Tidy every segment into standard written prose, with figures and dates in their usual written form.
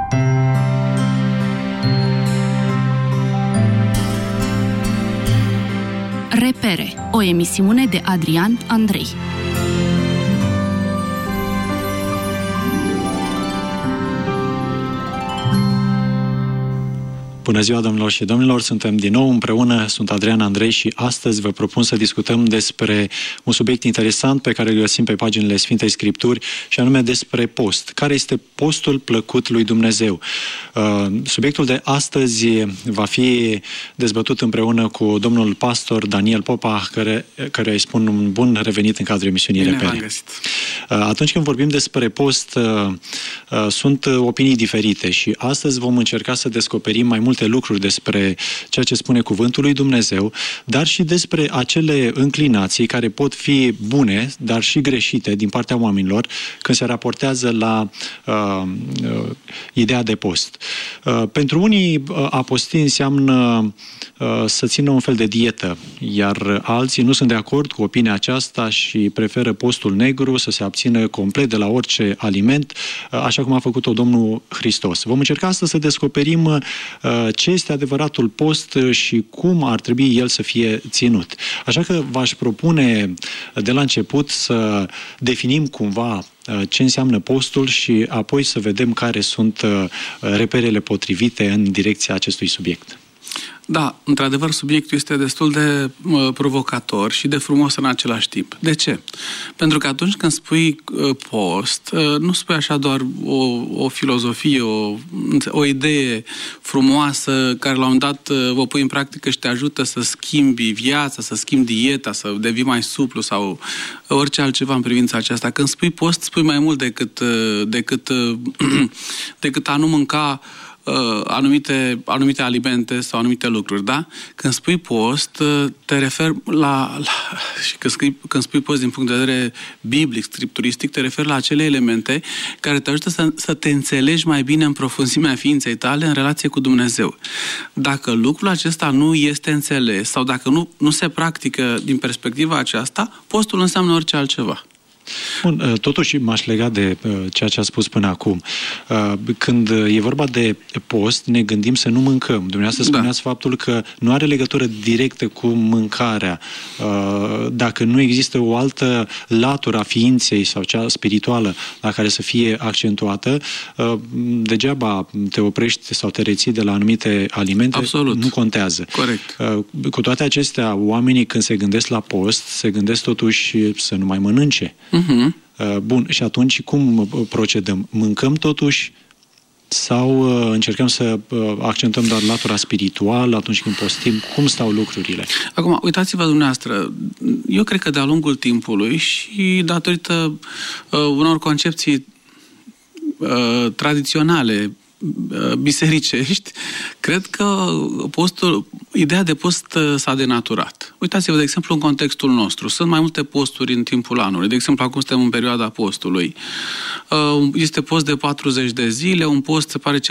Repere, o emisiune de Adrian Andrei. Bună ziua, domnilor și domnilor! Suntem din nou împreună, sunt Adrian Andrei și astăzi vă propun să discutăm despre un subiect interesant pe care îl găsim pe paginile Sfintei Scripturi și anume despre post. Care este postul plăcut lui Dumnezeu? Subiectul de astăzi va fi dezbătut împreună cu domnul pastor Daniel Popa, care îi spun un bun revenit în cadrul emisiunii Repere. Atunci când vorbim despre post, sunt opinii diferite și astăzi vom încerca să descoperim mai multe lucruri despre ceea ce spune Cuvântul lui Dumnezeu, dar și despre acele înclinații care pot fi bune, dar și greșite din partea oamenilor când se raportează la ideea de post. Pentru unii, a posti înseamnă să țină un fel de dietă, iar alții nu sunt de acord cu opinia aceasta și preferă postul negru, să se abțină complet de la orice aliment, așa cum a făcut-o Domnul Hristos. Vom încerca astăzi să descoperim ce este adevăratul post și cum ar trebui el să fie ținut. Așa că v-aș propune de la început să definim cumva ce înseamnă postul și apoi să vedem care sunt reperele potrivite în direcția acestui subiect. Da, într-adevăr, subiectul este destul de provocator și de frumos în același timp. De ce? Pentru că atunci când spui post, nu spui așa doar o filozofie, o idee frumoasă care la un moment dat o pui în practică și te ajută să schimbi viața, să schimbi dieta, să devii mai suplu sau orice altceva în privința aceasta. Când spui post, spui mai mult decât a nu mânca anumite alimente sau anumite lucruri, da? Când spui post, te referi și când spui post din punct de vedere biblic, scripturistic, te referi la acele elemente care te ajută să te înțelegi mai bine în profunzimea ființei tale în relație cu Dumnezeu. Dacă lucrul acesta nu este înțeles sau dacă nu se practică din perspectiva aceasta, postul înseamnă orice altceva. Bun, totuși m-aș lega de ceea ce a spus până acum. Când e vorba de post, ne gândim să nu mâncăm. Dumneavoastră spuneați faptul că nu are legătură directă cu mâncarea. Dacă nu există o altă latură a ființei sau cea spirituală la care să fie accentuată, degeaba te oprești sau te reții de la anumite alimente. Absolut. Nu contează. Corect. Cu toate acestea, oamenii când se gândesc la post, se gândesc totuși să nu mai mănânce. Bun, și atunci cum procedăm? Mâncăm totuși sau încercăm să accentăm doar latura spirituală atunci când postim? Cum stau lucrurile? Acum, uitați-vă dumneavoastră, eu cred că de-a lungul timpului și datorită unor concepții tradiționale bisericești, cred că ideea de post s-a denaturat. Uitați-vă, de exemplu, în contextul nostru. Sunt mai multe posturi în timpul anului. De exemplu, acum suntem în perioada postului. Este post de 40 de zile, un post se pare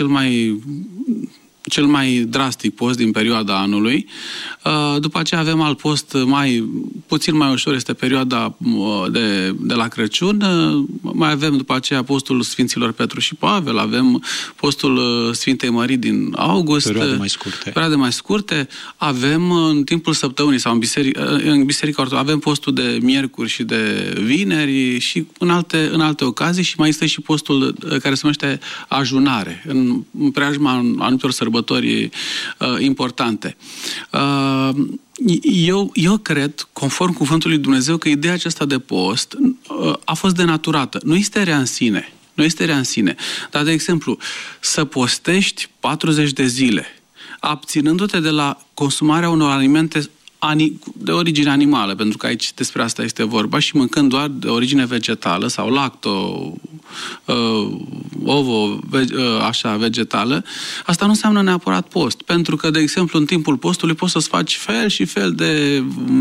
cel mai drastic post din perioada anului. După aceea avem alt post puțin mai ușor, este perioada de la Crăciun. Mai avem după aceea postul Sfinților Petru și Pavel, avem postul Sfintei Mării din august. Perioade mai scurte. Avem în timpul săptămânii sau în Biserica Ortodoxă avem postul de miercuri și de vineri și în alte ocazii și mai este și postul care se numește ajunare, în preajma anumitor sărbători importante. Eu cred, conform cuvântului Dumnezeu, că ideea aceasta de post a fost denaturată. Nu este rea în sine. Dar, de exemplu, să postești 40 de zile, abținându-te de la consumarea unor alimente de origine animală, pentru că aici despre asta este vorba, și mâncând doar de origine vegetală sau ovo, așa, vegetală, asta nu înseamnă neapărat post. Pentru că, de exemplu, în timpul postului poți să-ți faci fel și fel de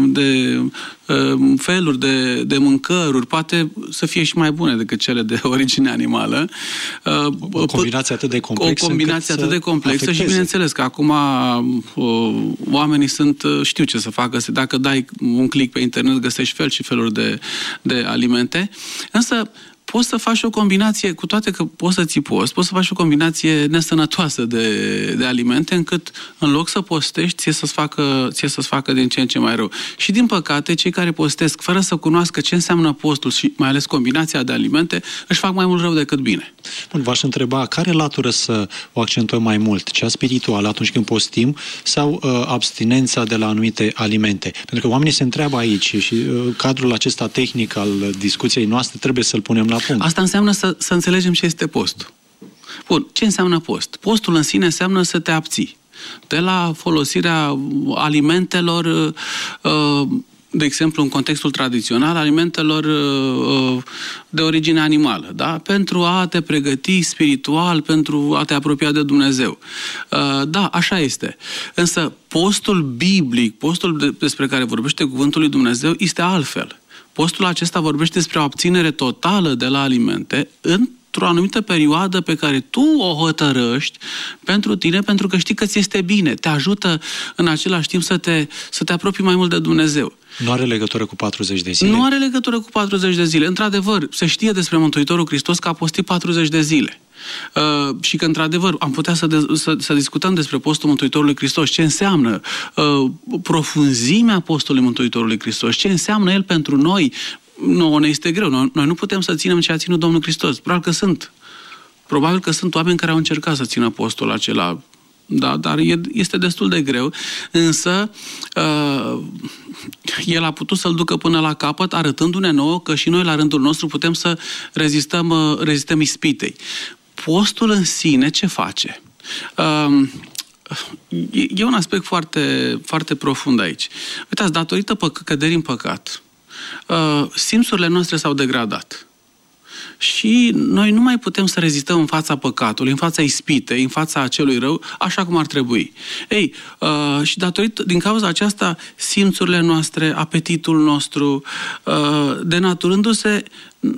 feluri de mâncăruri, poate să fie și mai bune decât cele de origine animală. O combinație atât de complexă. O combinație atât de complexă și bineînțeles că acum oamenii știu ce să facă. Dacă dai un click pe internet, găsești fel și feluri de alimente. Însă poți să faci o combinație, cu toate că poți să ții post, poți să faci o combinație nesănătoasă de alimente, încât în loc să postești, ție să-ți facă din ce în ce mai rău. Și din păcate, cei care postesc fără să cunoască ce înseamnă postul și mai ales combinația de alimente, își fac mai mult rău decât bine. Bun, v-aș întreba, care latură să o accentuăm mai mult? Cea spirituală atunci când postim sau abstinența de la anumite alimente? Pentru că oamenii se întreabă aici și cadrul acesta tehnic al discuției noastre trebuie să-l punem la punct. Asta înseamnă să înțelegem ce este postul. Bun, ce înseamnă post? Postul în sine înseamnă să te abții de la folosirea alimentelor, de exemplu, în contextul tradițional, alimentelor de origine animală, da? Pentru a te pregăti spiritual, pentru a te apropia de Dumnezeu. Da, așa este. Însă postul biblic, postul despre care vorbește Cuvântul lui Dumnezeu, este altfel. Postul acesta vorbește despre o abținere totală de la alimente într-o anumită perioadă pe care tu o hotărăști pentru tine, pentru că știi că ți este bine. Te ajută în același timp să te apropii mai mult de Dumnezeu. Nu are legătură cu 40 de zile? Nu are legătură cu 40 de zile. Într-adevăr, se știe despre Mântuitorul Hristos că a postit 40 de zile. Și că, într-adevăr, am putea să discutăm despre postul Mântuitorului Hristos, ce înseamnă profunzimea postului Mântuitorului Hristos, ce înseamnă el pentru noi. Nouă ne este greu. Noi nu putem să ținem ce a ținut Domnul Hristos. Probabil că sunt oameni care au încercat să țină postul acela, da, dar este destul de greu, însă el a putut să-l ducă până la capăt, arătându-ne nouă că și noi la rândul nostru putem să rezistăm ispitei. Postul în sine ce face? E un aspect foarte, foarte profund aici. Uitați, datorită căderii în păcat, simțurile noastre s-au degradat. Și noi nu mai putem să rezistăm în fața păcatului, în fața ispitei, în fața acelui rău, așa cum ar trebui. Și din cauza aceasta, simțurile noastre, apetitul nostru, denaturându-se,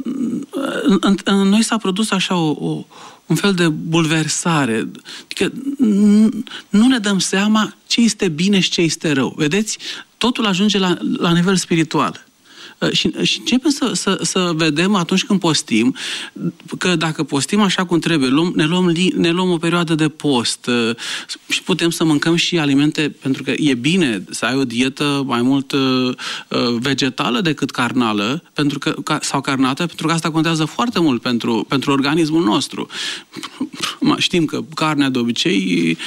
în noi s-a produs așa un fel de bulversare. Adică nu ne dăm seama ce este bine și ce este rău. Vedeți? Totul ajunge la nivel spiritual. Și începem să vedem atunci când postim că dacă postim așa cum trebuie, ne luăm o perioadă de post și putem să mâncăm și alimente, pentru că e bine să ai o dietă mai mult vegetală decât carnală sau carnată, pentru că asta contează foarte mult pentru organismul nostru. Știm că carnea de obicei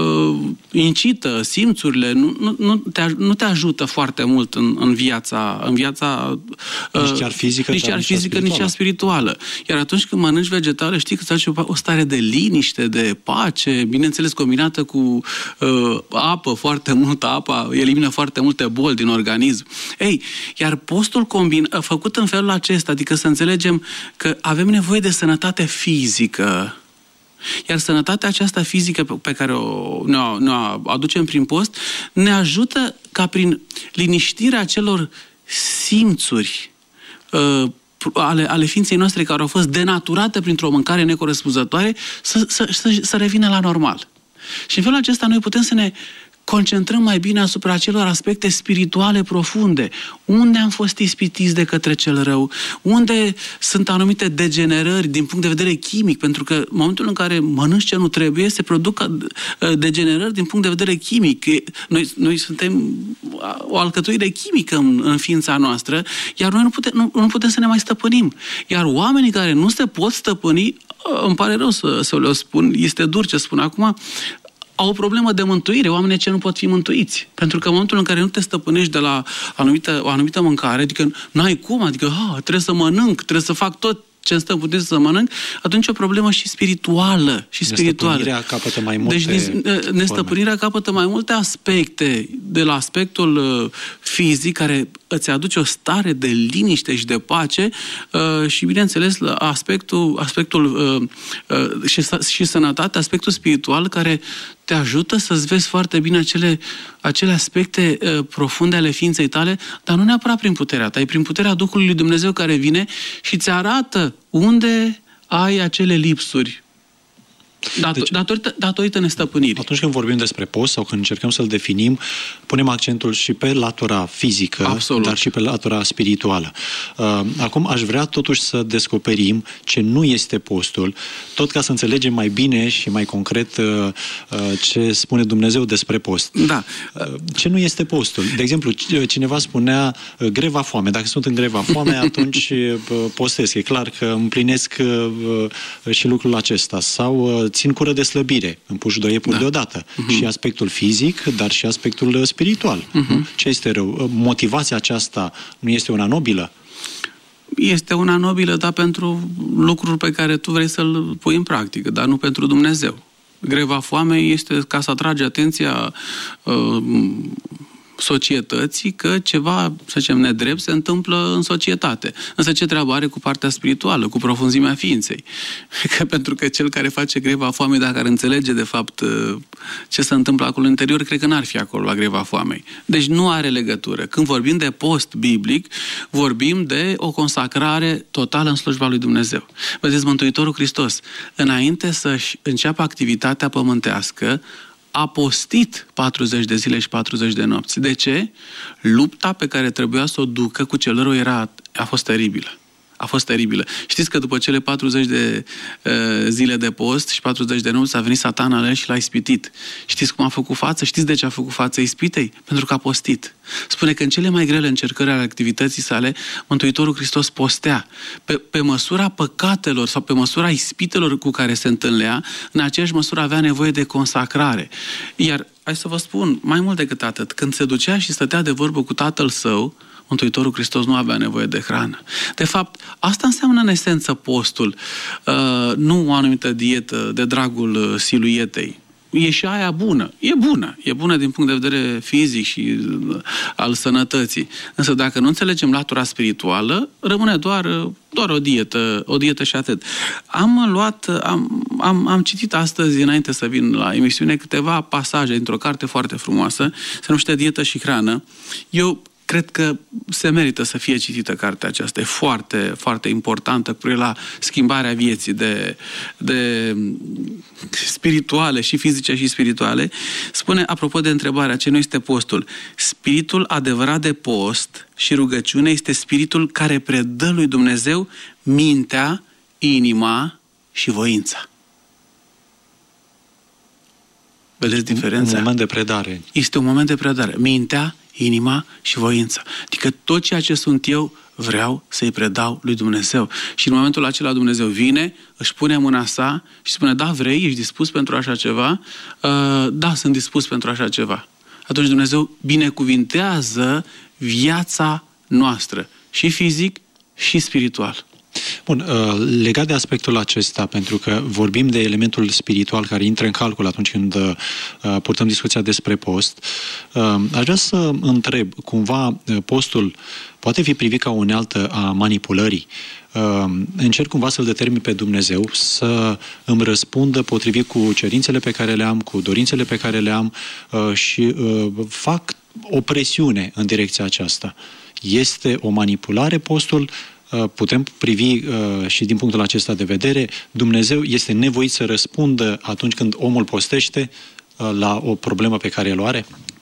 incită simțurile, nu te ajută foarte mult în viața nici chiar fizică, nici cea spirituală. Iar atunci când mănânci vegetale, știi că îți face o stare de liniște, de pace, bineînțeles combinată cu apă, foarte multă apă, elimină foarte multe boli din organism. Iar postul făcut în felul acesta, adică să înțelegem că avem nevoie de sănătate fizică. Iar sănătatea aceasta fizică pe care ne aducem prin post ne ajută ca prin liniștirea acelor simțuri ale ființei noastre care au fost denaturate printr-o mâncare necorespunzătoare să revină la normal. Și în felul acesta noi putem să ne concentrăm mai bine asupra acelor aspecte spirituale profunde. Unde am fost ispitiți de către cel rău? Unde sunt anumite degenerări din punct de vedere chimic? Pentru că în momentul în care mănânci ce nu trebuie, se produc degenerări din punct de vedere chimic. Noi suntem o alcătuire chimică în ființa noastră, iar noi nu putem să ne mai stăpânim. Iar oamenii care nu se pot stăpâni, îmi pare rău să le spun, este dur ce spun acum, au o problemă de mântuire, oamenii ce nu pot fi mântuiți. Pentru că în momentul în care nu te stăpânești de la o anumită mâncare, adică n-ai cum, adică trebuie să mănânc, trebuie să fac tot ce îmi stă în putință să mănânc, atunci e o problemă și spirituală. Nestăpânirea capătă mai multe Deci nestăpânirea capătă mai multe aspecte, de la aspectul fizic, care îți aduce o stare de liniște și de pace și, bineînțeles, aspectul și sănătate, aspectul spiritual, care te ajută să-ți vezi foarte bine acele aspecte profunde ale ființei tale, dar nu neapărat prin puterea ta, e prin puterea Duhului lui Dumnezeu care vine și ți arată unde ai acele lipsuri. Datorită nestăpânirii. Atunci când vorbim despre post sau când încercăm să-l definim, punem accentul și pe latura fizică, absolut, dar și pe latura spirituală. Acum aș vrea totuși să descoperim ce nu este postul, tot ca să înțelegem mai bine și mai concret ce spune Dumnezeu despre post. Da. Ce nu este postul? De exemplu, cineva spunea greva foame. Dacă sunt în greva foame, atunci postesc. E clar că împlinesc și lucrul acesta. Sau țin cură de slăbire. Împuși 2 iepuri deodată. Și aspectul fizic, dar și aspectul spiritual. Ce este rău? Motivația aceasta nu este una nobilă? Este una nobilă, dar pentru lucruri pe care tu vrei să-l pui în practică, dar nu pentru Dumnezeu. Greva foamei este ca să atrage atenția societății că ceva, să zicem, nedrept se întâmplă în societate. Însă ce treabă are cu partea spirituală, cu profunzimea ființei? Pentru că cel care face greva foamei, dacă ar înțelege de fapt ce se întâmplă acolo în interior, cred că n-ar fi acolo la greva foamei. Deci nu are legătură. Când vorbim de post biblic, vorbim de o consacrare totală în slujba lui Dumnezeu. Vedeți, Mântuitorul Hristos, înainte să-și înceapă activitatea pământească, a postit 40 de zile și 40 de nopți. De ce? Lupta pe care trebuia să o ducă cu cel rău a fost teribilă. A fost teribilă. Știți că după cele 40 de zile de post și 40 de nopți a venit Satana la el și l-a ispitit. Știți cum a făcut față? Știți de ce a făcut față ispitei? Pentru că a postit. Spune că în cele mai grele încercări ale activității sale, Mântuitorul Hristos postea. Pe măsura păcatelor sau pe măsura ispitelor cu care se întâlnea, în aceeași măsură avea nevoie de consacrare. Iar, hai să vă spun, mai mult decât atât, când se ducea și stătea de vorbă cu Tatăl Său, Mântuitorul Hristos nu avea nevoie de hrană. De fapt, asta înseamnă în esență postul, nu o anumită dietă de dragul siluetei. E și aia bună. E bună din punct de vedere fizic și al sănătății. Însă dacă nu înțelegem latura spirituală, rămâne doar o dietă și atât. Am citit astăzi, înainte să vin la emisiune, câteva pasaje dintr-o carte foarte frumoasă, se numește Dietă și hrană. Eu cred că se merită să fie citită cartea aceasta. E foarte, foarte importantă cu privire la schimbarea vieții de spirituale și fizice și spirituale. Spune, apropo de întrebarea ce nu este postul, spiritul adevărat de post și rugăciune este spiritul care predă lui Dumnezeu mintea, inima și voința. Vedeți diferența? Un moment de predare. Este un moment de predare. Mintea, inima și voința. Adică tot ceea ce sunt eu vreau să-i predau lui Dumnezeu. Și în momentul acela Dumnezeu vine, își pune mâna sa și spune, da, vrei, ești dispus pentru așa ceva? Da, sunt dispus pentru așa ceva. Atunci Dumnezeu binecuvintează viața noastră, și fizic și spiritual. Bun, legat de aspectul acesta, pentru că vorbim de elementul spiritual care intră în calcul atunci când purtăm discuția despre post, aș vrea să întreb, cumva postul poate fi privit ca o unealtă a manipulării? Încerc cumva să-L determin pe Dumnezeu să îmi răspundă potrivit cu cerințele pe care le am, cu dorințele pe care le am și fac o presiune în direcția aceasta. Este o manipulare postul? Putem privi și din punctul acesta de vedere, Dumnezeu este nevoit să răspundă atunci când omul postește la o problemă pe care el o are?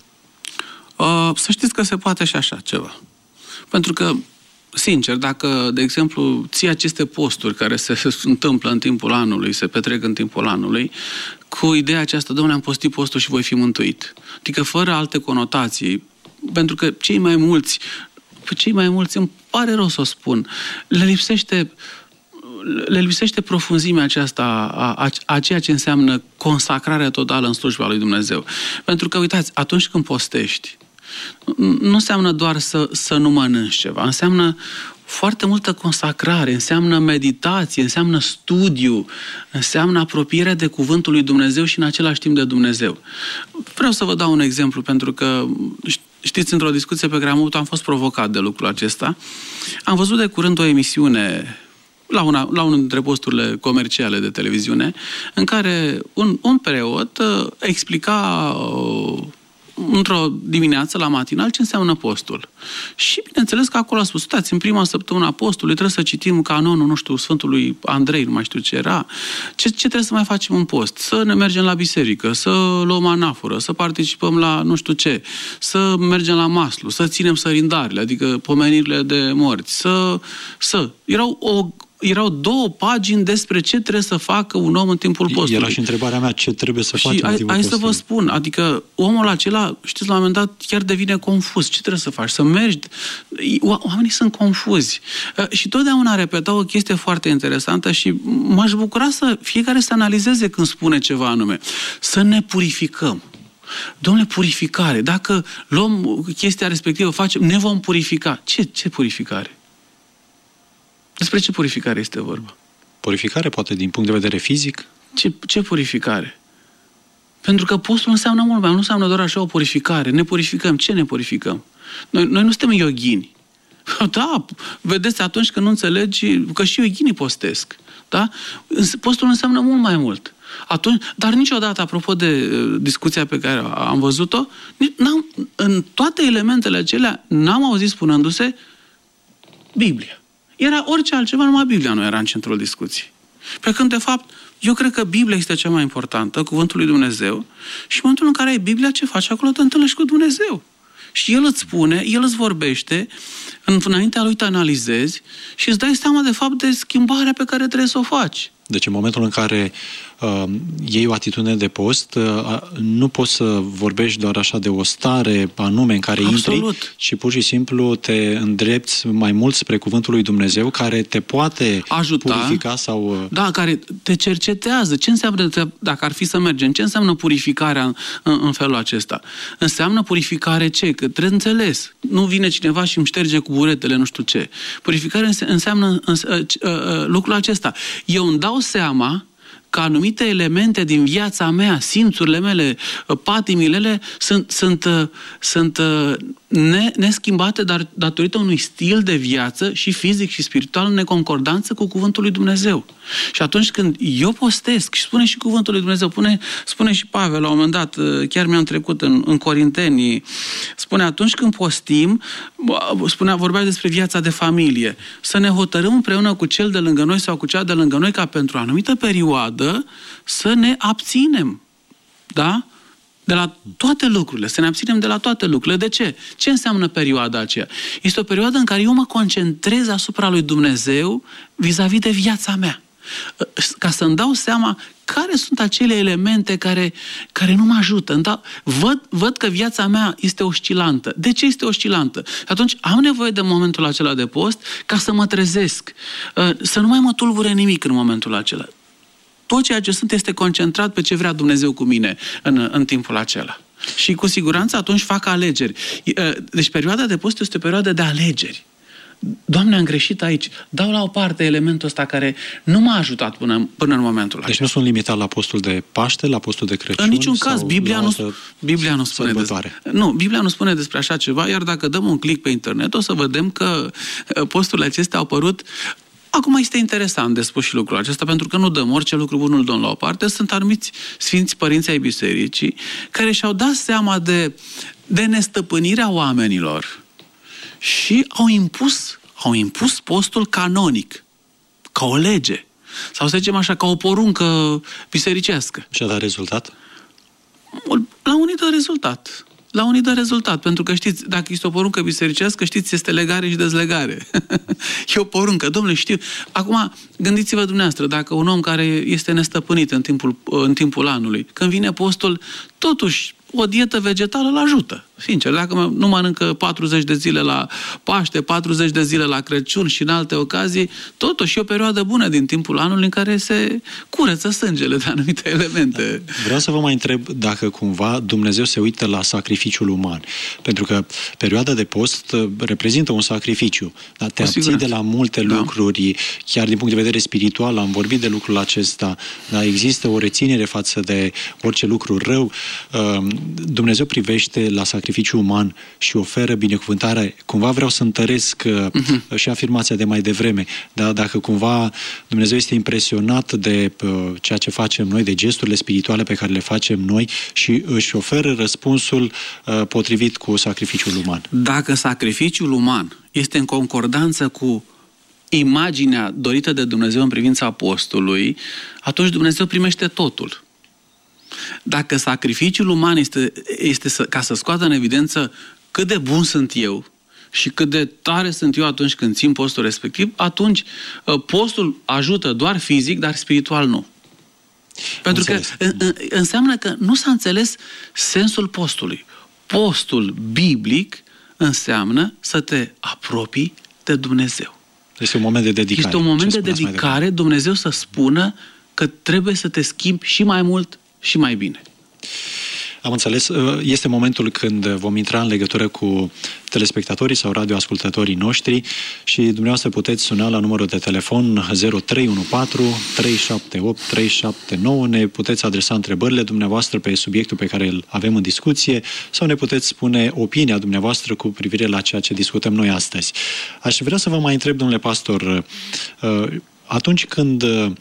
Să știți că se poate și așa ceva. Pentru că, sincer, dacă, de exemplu, ții aceste posturi care se întâmplă în timpul anului, se petrec în timpul anului, cu ideea aceasta, Dom'le, am postit postul și voi fi mântuit. Adică fără alte conotații, pentru că cei mai mulți, îmi pare rău să o spun, le lipsește profunzimea aceasta a ceea ce înseamnă consacrarea totală în slujba lui Dumnezeu. Pentru că, uitați, atunci când postești, nu înseamnă doar să nu mănânci ceva, înseamnă foarte multă consacrare, înseamnă meditație, înseamnă studiu, înseamnă apropiere de cuvântul lui Dumnezeu și în același timp de Dumnezeu. Vreau să vă dau un exemplu, pentru că știți, într-o discuție pe care am avut, am fost provocat de lucrul acesta. Am văzut de curând o emisiune la unul dintre posturile comerciale de televiziune, în care un preot explica într-o dimineață la matinal ce înseamnă postul. Și bineînțeles că acolo a spus, uitați, în prima săptămână a postului trebuie să citim canonul, nu știu, Sfântului Andrei, nu mai știu ce era. Ce trebuie să mai facem în post? Să ne mergem la biserică, să luăm anaforă, să participăm la nu știu ce, să mergem la maslu, să ținem sărindarile, adică pomenirile de morți, Erau 2 pagini despre ce trebuie să facă un om în timpul postului. Era și întrebarea mea, ce trebuie să facem în timpul postului. Hai să vă spun, adică omul acela, știți, la un moment dat chiar devine confuz. Ce trebuie să faci? Să mergi? Oamenii sunt confuzi. Și totdeauna repetau o chestie foarte interesantă și m-aș bucura să fiecare să analizeze când spune ceva anume. Să ne purificăm. Dom'le, purificare. Dacă luăm chestia respectivă, ne vom purifica. Ce purificare? Despre ce purificare este vorba? Purificare, poate, din punct de vedere fizic? Ce purificare? Pentru că postul înseamnă mult mai, nu înseamnă doar așa o purificare. Ne purificăm. Ce ne purificăm? Noi nu suntem yoghini. Da, vedeți, atunci când nu înțelegi că și yoghinii postesc. Da? Postul înseamnă mult mai mult. Dar niciodată, apropo de discuția pe care am văzut-o, în toate elementele acelea n-am auzit spunându-se Biblia. Era orice altceva, numai Biblia nu era în centrul discuției. Pe când, de fapt, eu cred că Biblia este cea mai importantă, cuvântul lui Dumnezeu, și în momentul în care ai Biblia, ce faci? Acolo te întâlnești cu Dumnezeu. Și El îți spune, El îți vorbește, înaintea Lui te analizezi și îți dai seama, de fapt, de schimbarea pe care trebuie să o faci. Deci, în momentul în care iei o atitudine de post, nu poți să vorbești doar așa de o stare anume în care intri, ci pur și simplu te îndrepți mai mult spre cuvântul lui Dumnezeu, care te poate ajuta, purifica sau... Da, care te cercetează. Ce înseamnă, dacă ar fi să mergem, ce înseamnă purificarea în felul acesta? Înseamnă purificare ce? Că trebuie înțeles. Nu vine cineva și îmi șterge cu buretele, nu știu ce. Purificarea înseamnă lucrul acesta. Eu îmi dau seama că anumite elemente din viața mea, simțurile mele, patimile mele, sunt neschimbate, dar datorită unui stil de viață și fizic și spiritual în neconcordanță cu cuvântul lui Dumnezeu. Și atunci când eu postesc, și spune și cuvântul lui Dumnezeu, spune și Pavel la un moment dat, chiar mi-am trecut în Corinteni, spune atunci când postim, vorbea despre viața de familie, să ne hotărâm împreună cu cel de lângă noi sau cu cea de lângă noi ca pentru o anumită perioadă să ne abținem. Da? De la toate lucrurile, să ne abținem de la toate lucrurile. De ce? Ce înseamnă perioada aceea? Este o perioadă în care eu mă concentrez asupra lui Dumnezeu vis-a-vis de viața mea. Ca să-mi dau seama care sunt acele elemente care nu mă ajută. Văd că viața mea este oscilantă. De ce este oscilantă? Atunci am nevoie de momentul acela de post ca să mă trezesc. Să nu mai mă tulbure nimic în momentul acela. Tot ceea ce sunt este concentrat pe ce vrea Dumnezeu cu mine în timpul acela. Și cu siguranță atunci fac alegeri. Deci perioada de post este o perioadă de alegeri. Doamne, am greșit aici. Dau la o parte elementul ăsta care nu m-a ajutat până în momentul acesta. Deci nu sunt limitat la postul de Paște, la postul de Crăciun? În niciun caz. Biblia nu spune Biblia nu spune despre așa ceva, iar dacă dăm un click pe internet, o să vedem că posturile acestea au apărut. Acum este interesant de spus și lucrul acesta, pentru că nu dăm orice lucru bun, îl dăm la o parte. Sunt anumiți sfinți părinți ai bisericii care și-au dat seama de nestăpânirea oamenilor și au impus postul canonic, ca o lege. Sau să zicem așa, ca o poruncă bisericească. Și a dat rezultat? La unii dă rezultat. La unii dă rezultat, pentru că știți, dacă este o poruncă bisericească, știți, este legare și dezlegare. E o poruncă, domnule, știu. Acum, gândiți-vă dumneavoastră, dacă un om care este nestăpânit în timpul anului, când vine postul, totuși o dietă vegetală îl ajută. Sincer, dacă nu mănâncă 40 de zile la Paște, 40 de zile la Crăciun și în alte ocazii, totuși e o perioadă bună din timpul anului în care se curăță sângele de anumite elemente. Vreau să vă mai întreb dacă cumva Dumnezeu se uită la sacrificiul uman. Pentru că perioada de post reprezintă un sacrificiu. Dar te abții de la multe lucruri, chiar din punct de vedere spiritual, am vorbit de lucrul acesta, dar există o reținere față de orice lucru rău. Dumnezeu privește la sacrificiu sacrificiu uman și oferă binecuvântare, cumva vreau să întăresc și afirmația de mai devreme, dar dacă cumva Dumnezeu este impresionat de ceea ce facem noi, de gesturile spirituale pe care le facem noi și își oferă răspunsul potrivit cu sacrificiul uman. Dacă sacrificiul uman este în concordanță cu imaginea dorită de Dumnezeu în privința postului, atunci Dumnezeu primește totul. Dacă sacrificiul uman este ca să scoată în evidență cât de bun sunt eu și cât de tare sunt eu atunci când țin postul respectiv, atunci postul ajută doar fizic, dar spiritual nu. Pentru că înseamnă că nu s-a înțeles sensul postului. Postul biblic înseamnă să te apropii de Dumnezeu. Este un moment de dedicare. Este un moment de dedicare, Dumnezeu să spună că trebuie să te schimbi și mai mult și mai bine. Am înțeles. Este momentul când vom intra în legătură cu telespectatorii sau radioascultătorii noștri și dumneavoastră puteți suna la numărul de telefon 0314 378 379. Ne puteți adresa întrebările dumneavoastră pe subiectul pe care îl avem în discuție sau ne puteți spune opinia dumneavoastră cu privire la ceea ce discutăm noi astăzi. Aș vrea să vă mai întreb, domnule pastor, atunci când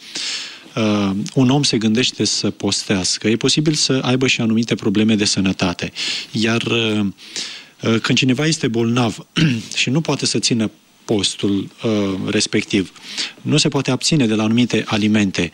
un om se gândește să postească, e posibil să aibă și anumite probleme de sănătate. Iar când cineva este bolnav și nu poate să țină postul respectiv, nu se poate abține de la anumite alimente,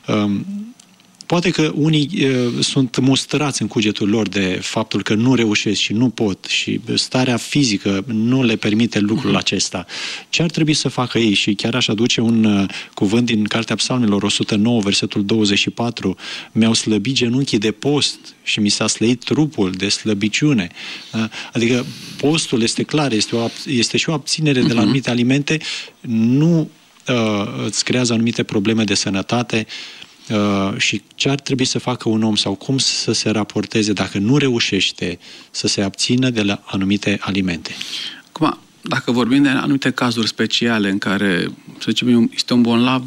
poate că unii sunt mustrați în cugetul lor de faptul că nu reușesc și nu pot și starea fizică nu le permite lucrul acesta. Ce ar trebui să facă ei? Și chiar aș aduce un cuvânt din Cartea Psalmelor 109, versetul 24. Mi-au slăbit genunchii de post și mi s-a slăit trupul de slăbiciune. Adică postul este clar, este și o abținere de la anumite alimente, nu îți creează anumite probleme de sănătate. Și ce ar trebui să facă un om sau cum să se raporteze dacă nu reușește să se abțină de la anumite alimente? Acum, dacă vorbim de anumite cazuri speciale în care, să zicem, este un bolnav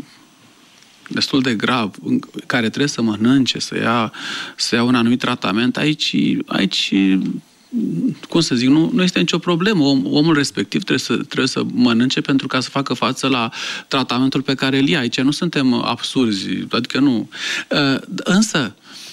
destul de grav, care trebuie să mănânce, să ia un anumit tratament, aici cum să zic, nu este nicio problemă. Omul respectiv trebuie să mănânce pentru ca să facă față la tratamentul pe care îl ia. Aici nu suntem absurzi, adică nu. Însă,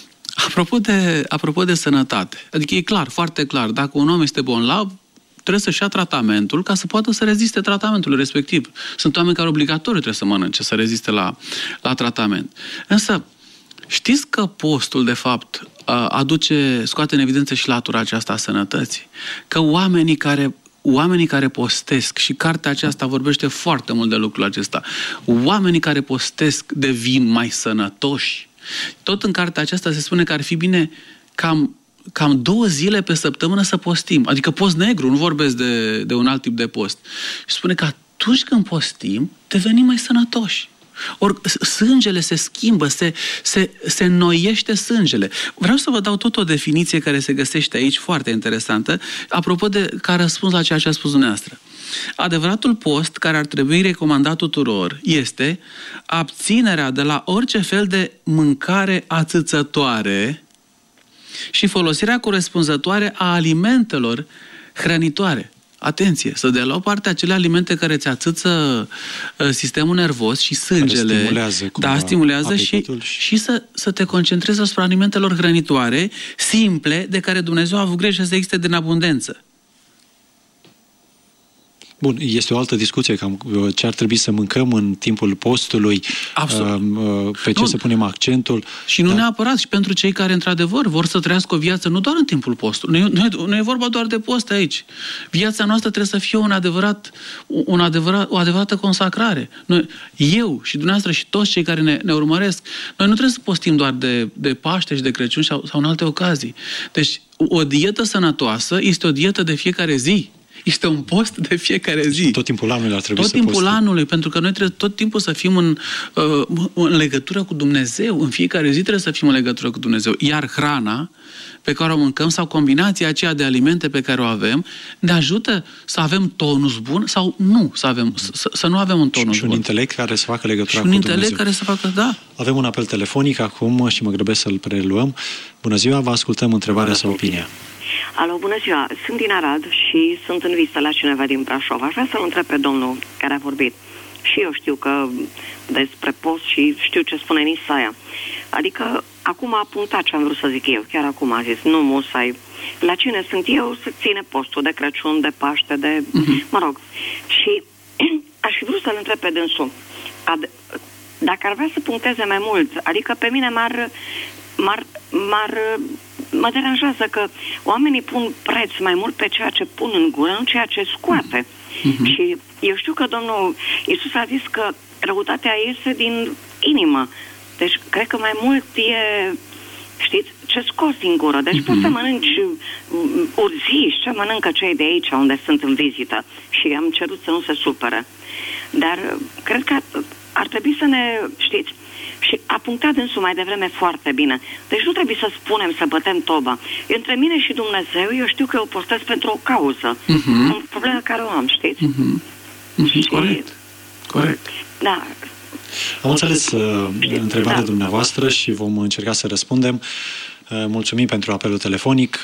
apropo de sănătate, adică e clar, foarte clar, dacă un om este bolnav, trebuie să-și ia tratamentul ca să poată să reziste tratamentului respectiv. Sunt oameni care obligatoriu trebuie să mănânce, să reziste la tratament. Însă, știți că postul, de fapt, scoate în evidență și latura aceasta a sănătății? Că oamenii care postesc, și cartea aceasta vorbește foarte mult de lucrul acesta, oamenii care postesc devin mai sănătoși. Tot în cartea aceasta se spune că ar fi bine cam 2 zile pe săptămână să postim. Adică post negru, nu vorbesc de un alt tip de post. Și spune că atunci când postim, devenim mai sănătoși. Ori sângele se schimbă, se înnoiește sângele. Vreau să vă dau tot o definiție care se găsește aici, foarte interesantă, apropo ca răspuns la ceea ce a spus dumneavoastră. Adevăratul post care ar trebui recomandat tuturor este abținerea de la orice fel de mâncare ațățătoare și folosirea corespunzătoare a alimentelor hrănitoare. Atenție, să dea la o parte acele alimente care îți atâță sistemul nervos și sângele. Stimulează și să te concentrezi asupra alimentelor hrănitoare, simple, de care Dumnezeu a avut grijă să existe din abundență. Bun, este o altă discuție, cam ce ar trebui să mâncăm în timpul postului, pe ce să punem accentul. Și nu neapărat, și pentru cei care într-adevăr vor să trăiască o viață nu doar în timpul postului. Nu e vorba doar de post aici. Viața noastră trebuie să fie o adevărată consacrare. Eu și dumneavoastră și toți cei care ne urmăresc, noi nu trebuie să postim doar de Paște și de Crăciun sau în alte ocazii. Deci, o dietă sănătoasă este o dietă de fiecare zi. Este un post de fiecare zi. Tot timpul anului ar trebui să postim. Tot timpul anului, pentru că noi trebuie tot timpul să fim în legătură cu Dumnezeu. În fiecare zi trebuie să fim în legătură cu Dumnezeu. Iar hrana pe care o mâncăm sau combinația aceea de alimente pe care o avem ne ajută să avem tonus bun sau nu să nu avem un tonus bun. Și un intelect care să facă legătura cu Dumnezeu. Și un intelect care să facă, da. Avem un apel telefonic acum și mă grăbesc să-l preluăm. Bună ziua, vă ascultăm întrebarea sau opinia. Alo, bună ziua. Sunt din Arad și sunt în vizită la cineva din Brașov. Aș vrea să-l întreb pe domnul care a vorbit. Și eu știu că despre post și știu ce spune în Isaia. Adică, acum a punctat ce am vrut să zic eu. Chiar acum a zis, nu musai. La cine sunt eu să ține postul de Crăciun, de Paște, de... Mă rog. Și aș fi vrut să-l întreb pe dânsul. Dacă ar vrea să puncteze mai mult, adică pe mine mă deranjează că oamenii pun preț mai mult pe ceea ce pun în gură, nu ceea ce scoate. Și eu știu că Domnul Iisus a zis că răutatea iese din inimă. Deci cred că mai mult e, știți, ce scoți din gură. Deci poți să mănânci urziși, ce mănâncă cei de aici unde sunt în vizită. Și am cerut să nu se supere. Dar cred că ar trebui să ne, știți, și a punctat dânsul mai devreme foarte bine. Deci nu trebuie să spunem, să bătem toba. Între mine și Dumnezeu, eu știu că eu postez pentru o cauză. O problemă care o am, știți? Și... Corect. Da. Am înțeles întrebarea dumneavoastră și vom încerca să răspundem. Mulțumim pentru apelul telefonic.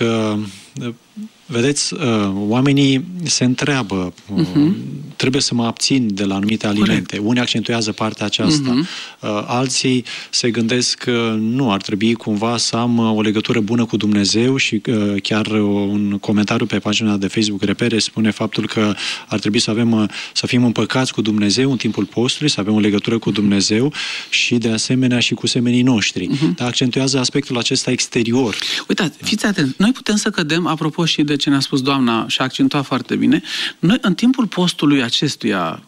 Vedeți, oamenii se întreabă, trebuie să mă abțin de la anumite alimente. Unii accentuează partea aceasta. Alții se gândesc că nu, ar trebui cumva să am o legătură bună cu Dumnezeu și chiar un comentariu pe pagina de Facebook Repere spune faptul că ar trebui să fim împăcați cu Dumnezeu în timpul postului, să avem o legătură cu Dumnezeu și de asemenea și cu semenii noștri. Dar accentuează aspectul acesta exterior. Uitați, fiți atenți, noi putem să cădem, apropo și de ce ne-a spus doamna și a accentuat foarte bine, noi în timpul postului acestuia,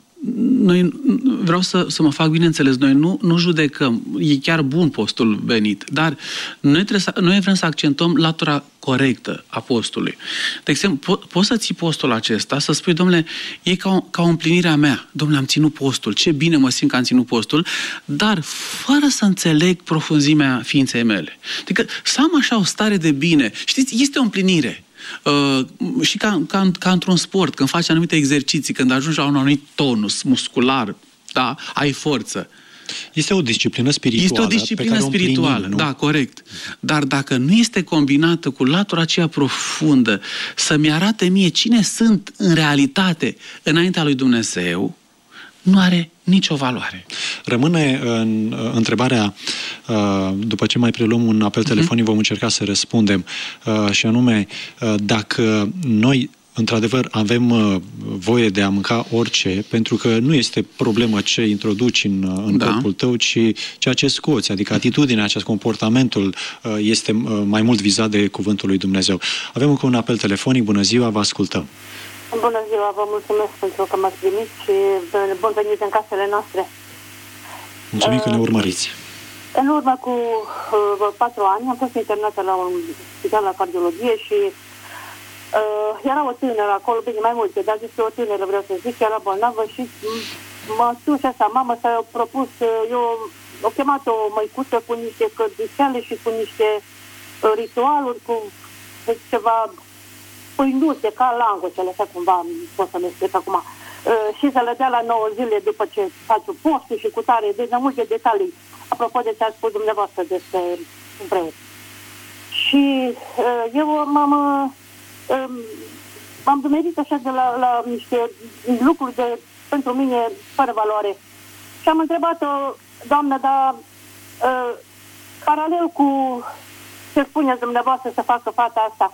vreau să mă fac bineînțeles, noi nu judecăm, e chiar bun postul venit, dar noi vrem să accentuăm latura corectă a postului. De exemplu, poți să ții postul acesta, să spui, domnule, e ca o împlinire a mea, domnule, am ținut postul, ce bine mă simt că am ținut postul, dar fără să înțeleg profunzimea ființei mele. Adică să am așa o stare de bine, știți, este o împlinire. Și ca într-un sport, când faci anumite exerciții, când ajungi la un anumit tonus muscular, da, ai forță. Este o disciplină spirituală. Este o disciplină spirituală, da, corect. Dar dacă nu este combinată cu latura aceea profundă, să-mi arate mie cine sunt în realitate înaintea lui Dumnezeu, nu are nicio valoare. Rămâne întrebarea, după ce mai preluăm un apel telefonic, vom încerca să răspundem, și anume, dacă noi într-adevăr avem voie de a mânca orice, pentru că nu este problemă ce introduci în corpul tău, ci ceea ce scoți, adică atitudinea, acest comportamentul este mai mult vizat de cuvântul lui Dumnezeu. Avem încă un apel telefonic, bună ziua, vă ascultăm. Bună ziua, vă mulțumesc pentru că m-ați primit și bun venit în casele noastre. Mulțumim că ne urmăriți. În urmă cu 4 ani am fost internată la un spital la cardiologie și era o tânără acolo, bine, mai multe, dar despre o tânără vreau să zic, era bolnavă și m-a spus așa, mamă, s-a propus, eu o chemat o măicuță cu niște cărdișeale și cu niște ritualuri, cu ceva pâinuțe, ca langoșele, așa cumva, pot să-mi explic acum, și să le dea la 9 zile după ce faci postul și cu tare, deci de multe detalii, apropo de ce a spus dumneavoastră despre preot. Și eu m-am dumerit așa de la niște lucruri pentru mine fără valoare. Și am întrebat-o, doamnă, dar paralel cu ce spuneți dumneavoastră să facă fata asta,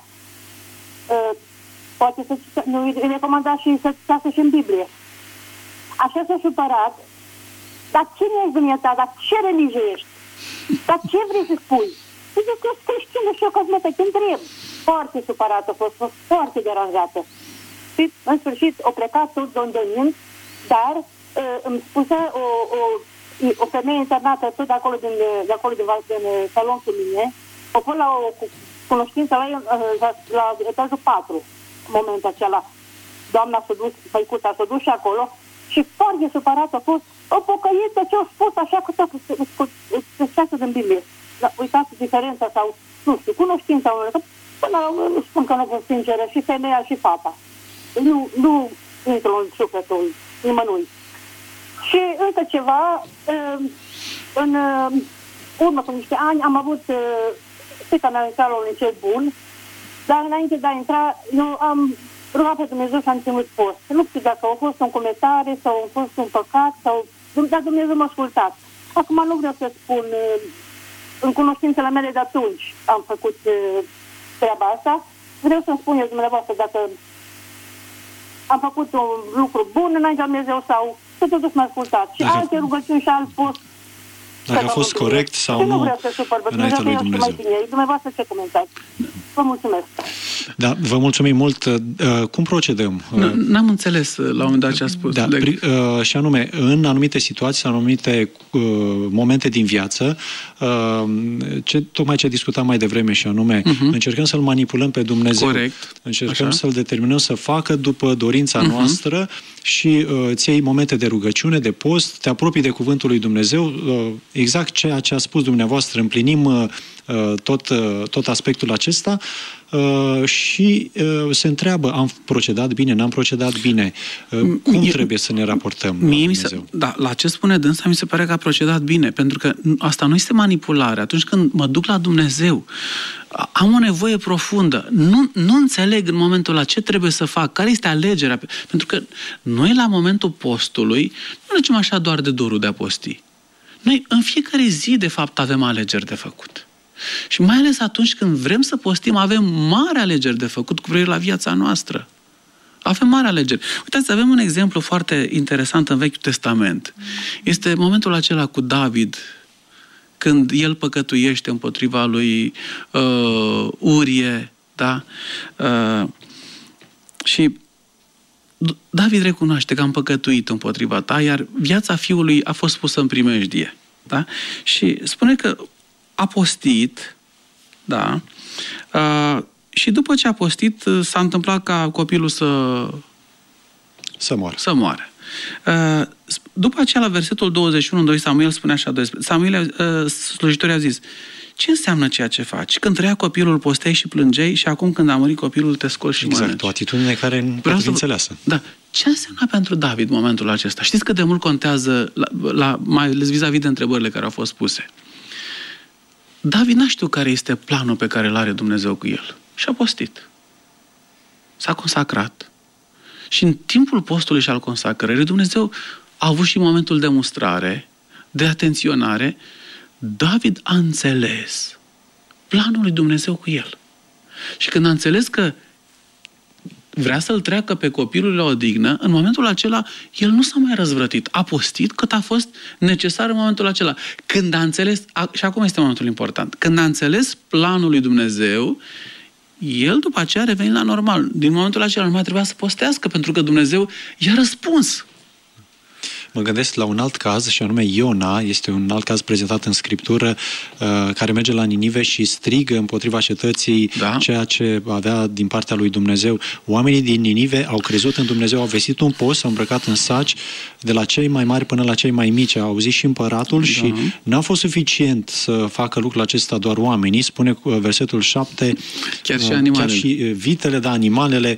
poate să îi recomanda și să citească și în Biblie. Așa s-a supărat. Dar cine ești dumneata? Dar ce religie ești? Dar ce vrei să spui? Zice că ești creștină și eu cosmetă, te întreb. Foarte supărată a fost foarte deranjată. Și în sfârșit o plecat tot dondonind, dar îmi spuse o femeie internată tot de acolo din salon cu mine, a fost la o cunoștință la etajul 4, în momentul acela. Doamna s-a dus, măicuța s-a dus și acolo și foarte supărat a fost o pocăiță ce a spus așa cu ceasul din Biblie. Uitați diferența sau, nu știu, cunoștința unui, că până la urmă nu spun că nu vă sinceră și femeia și fata. Nu intră în sufletul nimănui. Și încă ceva, în urmă cu niște ani am avut fiica mea în la un liceu bun, Dar înainte de a intra, eu am rugat pe Dumnezeu să am ținut post. Nu știu dacă a fost un comentariu sau a fost un păcat, dar Dumnezeu m-a ascultat. Acum nu vreau să spun, în cunoștințele mele de atunci am făcut treaba asta. Vreau să-mi spun eu dumneavoastră dacă am făcut un lucru bun înaintea Dumnezeu sau să totuși m-a ascultat. Și alte rugăciuni și alt post. Dacă a fost corect sau nu, înaintea lui Dumnezeu. Dumneavoastră ce comentați? Vă mulțumesc. Da, vă mulțumim mult. Cum procedăm? N-am înțeles la un moment dat ce a spus. Da, și anume, în anumite situații, în anumite momente din viață, tocmai ce discutam mai devreme și anume, încercăm să-L manipulăm pe Dumnezeu. Corect. Încercăm să-L determinăm să facă după dorința noastră și îți iei momente de rugăciune, de post, te apropii de cuvântul lui Dumnezeu, exact ceea ce a spus dumneavoastră, împlinim tot aspectul acesta și se întreabă, am procedat bine, n-am procedat bine, cum trebuie să ne raportăm la Dumnezeu? La ce spune dânsa, mi se pare că a procedat bine, pentru că asta nu este manipulare. Atunci când mă duc la Dumnezeu, am o nevoie profundă. Nu înțeleg în momentul ăla ce trebuie să fac, care este alegerea. Pentru că noi la momentul postului nu mergem așa doar de dorul de a posti. Noi în fiecare zi, de fapt, avem alegeri de făcut. Și mai ales atunci când vrem să postim, avem mari alegeri de făcut cu privire la viața noastră. Avem mari alegeri. Uitați, avem un exemplu foarte interesant în Vechiul Testament. Este momentul acela cu David, când el păcătuiește împotriva lui Urie, da? Și David recunoaște că am păcătuit împotriva ta, iar viața fiului a fost pusă în primejdie. Da? Și spune că a postit, da, și după ce a postit, s-a întâmplat ca copilul să moară. După aceea, la versetul 21, 2 Samuel spune așa, slujitorii au zis, ce înseamnă ceea ce faci? Când trăia copilul, posteai și plângeai și acum când a murit copilul, te scoli și mănânci. Exact, o atitudine care nu poate fi înțeleasă. Da. Ce înseamnă pentru David momentul acesta? Știți cât de mult contează, mai ales vis-a-vis de întrebările care au fost puse? David n-a știut care este planul pe care îl are Dumnezeu cu el. Și a postit. S-a consacrat. Și în timpul postului și al consacrării, Dumnezeu a avut și momentul de mustrare, de atenționare. David a înțeles planul lui Dumnezeu cu el. Și când a înțeles că vrea să-l treacă pe copilul la odihnă, în momentul acela, el nu s-a mai răzvrătit. A postit cât a fost necesar în momentul acela. Când a înțeles, și acum este momentul important, când a înțeles planul lui Dumnezeu, el după aceea a revenit la normal. Din momentul acela nu mai trebuia să postească, pentru că Dumnezeu i-a răspuns. Mă gândesc la un alt caz, și anume Iona, este un alt caz prezentat în Scriptură, care merge la Ninive și strigă împotriva cetății ceea ce avea din partea lui Dumnezeu. Oamenii din Ninive au crezut în Dumnezeu, au vestit un post, s-au îmbrăcat în saci, de la cei mai mari până la cei mai mici. Au auzit și împăratul și n-a fost suficient să facă lucrul acesta doar oamenii. Spune versetul 7, chiar și vitele, animalele